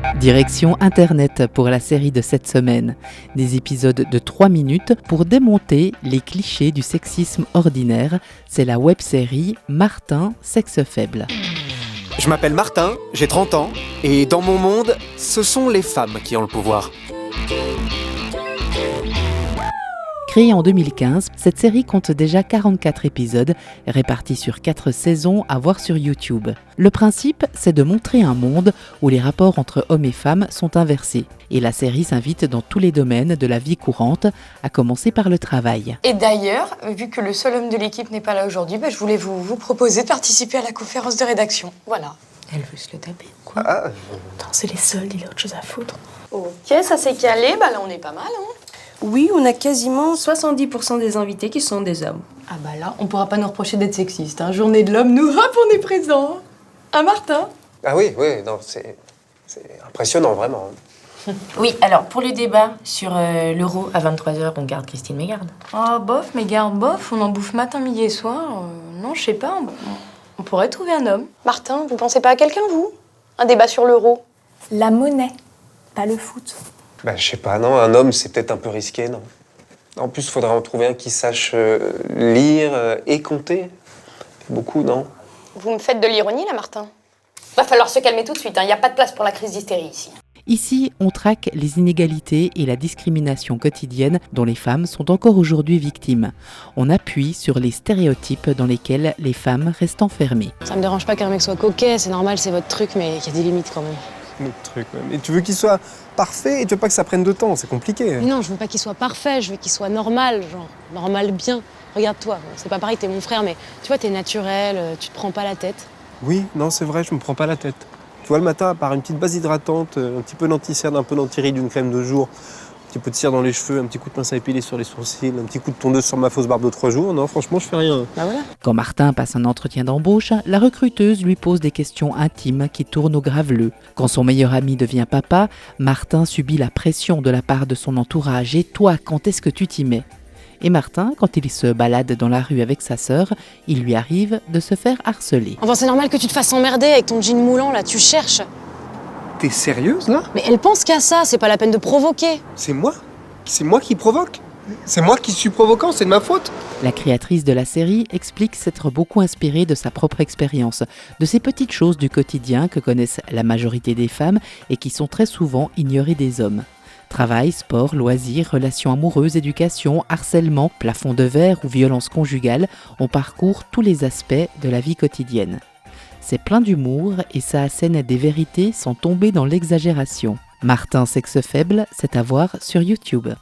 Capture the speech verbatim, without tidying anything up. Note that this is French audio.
Direction Internet pour la série de cette semaine. Des épisodes de trois minutes pour démonter les clichés du sexisme ordinaire. C'est la web-série Martin, sexe faible. Je m'appelle Martin, j'ai trente ans, et dans mon monde, ce sont les femmes qui ont le pouvoir. Créée en deux mille quinze, cette série compte déjà quarante-quatre épisodes, répartis sur quatre saisons à voir sur YouTube. Le principe, c'est de montrer un monde où les rapports entre hommes et femmes sont inversés. Et la série s'invite dans tous les domaines de la vie courante, à commencer par le travail. Et d'ailleurs, vu que le seul homme de l'équipe n'est pas là aujourd'hui, bah, je voulais vous, vous proposer de participer à la conférence de rédaction. Voilà. Elle veut se le taper, quoi. Ah. Attends, c'est les seuls, il a autre chose à foutre. Ok, ça s'est calé, bah là on est pas mal, hein. Oui, on a quasiment soixante-dix pour cent des invités qui sont des hommes. Ah bah là, on pourra pas nous reprocher d'être sexiste, hein. Journée de l'homme, nous, hop, on est présents. Hein, Martin? Ah oui, oui, non, c'est, c'est impressionnant, vraiment. Oui, alors pour le débat sur euh, l'euro à vingt-trois heures, on garde Christine Mégarde. Ah bof, mais garde bof, on en bouffe matin, midi et soir. Euh, non, je sais pas, on, on pourrait trouver un homme. Martin, vous pensez pas à quelqu'un, vous? Un débat sur l'euro? La monnaie, pas le foot. Bah, je sais pas, non, un homme, c'est peut-être un peu risqué, non? En plus, il faudrait en trouver un qui sache euh, lire euh, et compter. Beaucoup, non? Vous me faites de l'ironie, là, Martin? Va falloir se calmer tout de suite, il n'y a pas de place pour la crise d'hystérie ici. Ici, on traque les inégalités et la discrimination quotidienne dont les femmes sont encore aujourd'hui victimes. On appuie sur les stéréotypes dans lesquels les femmes restent enfermées. Ça me dérange pas qu'un mec soit coquet, c'est normal, c'est votre truc, mais il y a des limites quand même. Notre truc, ouais. Mais tu veux qu'il soit parfait et tu veux pas que ça prenne de temps, c'est compliqué. Mais non, je veux pas qu'il soit parfait, je veux qu'il soit normal, genre, normal bien. Regarde-toi, c'est pas pareil, t'es mon frère, mais tu vois, t'es naturel, tu te prends pas la tête. Oui, non, c'est vrai, je me prends pas la tête. Tu vois, le matin, à part une petite base hydratante, un petit peu d'anti-cerne, un peu d'anti-rides, une crème de jour, un petit peu de cire dans les cheveux, un petit coup de pince à épiler sur les sourcils, un petit coup de tondeuse sur ma fausse barbe de trois jours, non, franchement, je fais rien. Bah voilà. Quand Martin passe un entretien d'embauche, la recruteuse lui pose des questions intimes qui tournent au graveleux. Quand son meilleur ami devient papa, Martin subit la pression de la part de son entourage. Et toi, quand est-ce que tu t'y mets ? Et Martin, quand il se balade dans la rue avec sa sœur, il lui arrive de se faire harceler. Enfin, c'est normal que tu te fasses emmerder avec ton jean moulant, là, tu cherches. T'es sérieuse, là? Mais elle pense qu'à ça, c'est pas la peine de provoquer. C'est moi? C'est moi qui provoque? C'est moi qui suis provoquant, c'est de ma faute? La créatrice de la série explique s'être beaucoup inspirée de sa propre expérience, de ces petites choses du quotidien que connaissent la majorité des femmes et qui sont très souvent ignorées des hommes. Travail, sport, loisirs, relations amoureuses, éducation, harcèlement, plafond de verre ou violence conjugale, on parcourt tous les aspects de la vie quotidienne. C'est plein d'humour et ça assène des vérités sans tomber dans l'exagération. Martin, sexe faible, c'est à voir sur YouTube.